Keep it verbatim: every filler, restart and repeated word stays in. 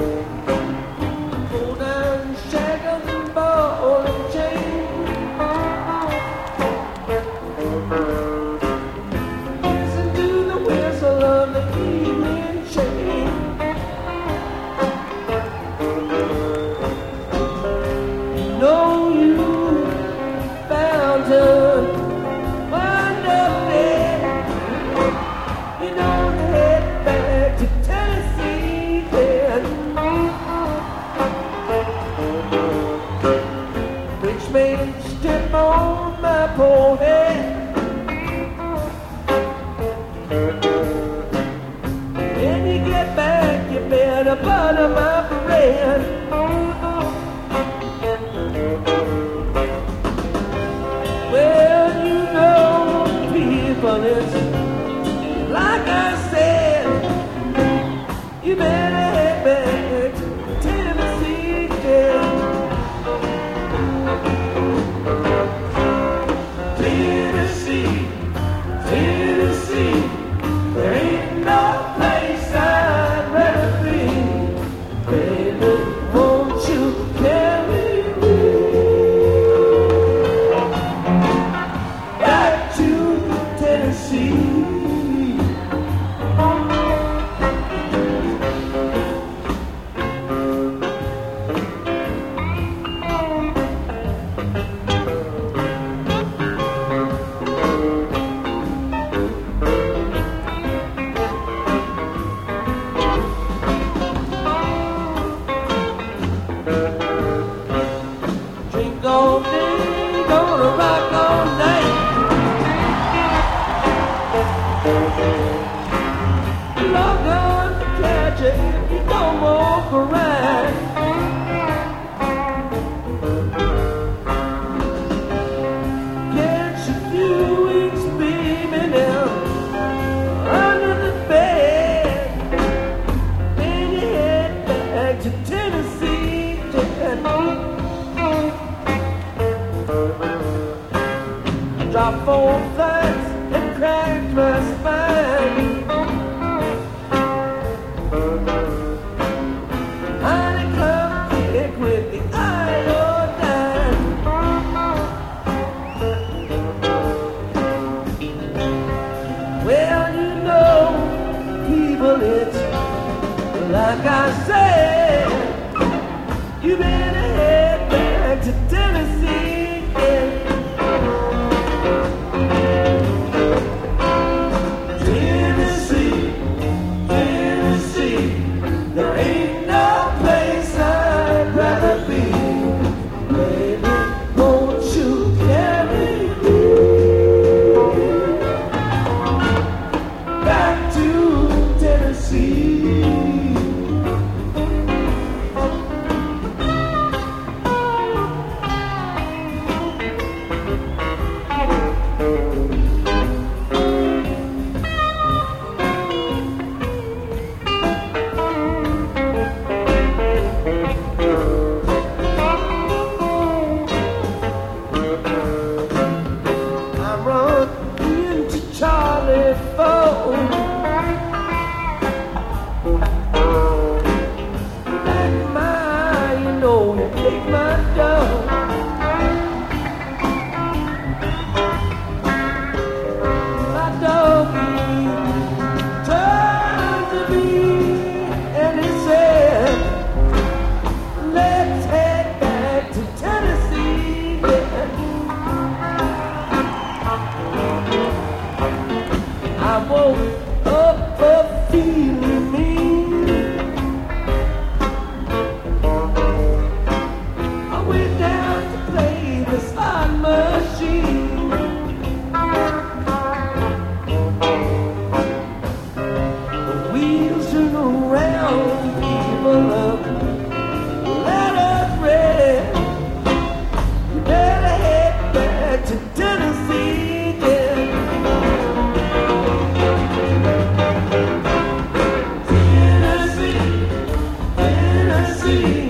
Pull down shackles and ball and chain. Listen to the whistle of the evening train. You know you bound to wind up there. You don't head back to Tennessee then. Which made it step on my poor head. When you get back, you better butter my bread. Well, you know, people, it's like I said, you better head back to Tennessee, yeah. Tennessee, Tennessee, there ain't no place I'd rather be. Baby, won't you carry me back to Tennessee? Drink all day, gonna rock all night. Log on to catch it if you don't walk around. Catch a few weeks, baby, now under the bed. Then you head back to Tennessee, yeah. Drop four flights and crack my spine. Honeycomb kick with the iodine. Well, you know, people, it's like I said, you better head back to Tennessee, yeah. Tennessee, Tennessee, there ain't no place I'd rather be. Baby, won't you carry me back to Tennessee? I run into Charlie Ford. Like my, you know, you take my dog. My dog, he turned to me and he said, let's head back to Tennessee, yeah. I woke up a feeling mean. I went down to play the slot machine. The wheels turn around, people up, let us rest. You better head back to Tennessee, yeah. Tennessee, Tennessee.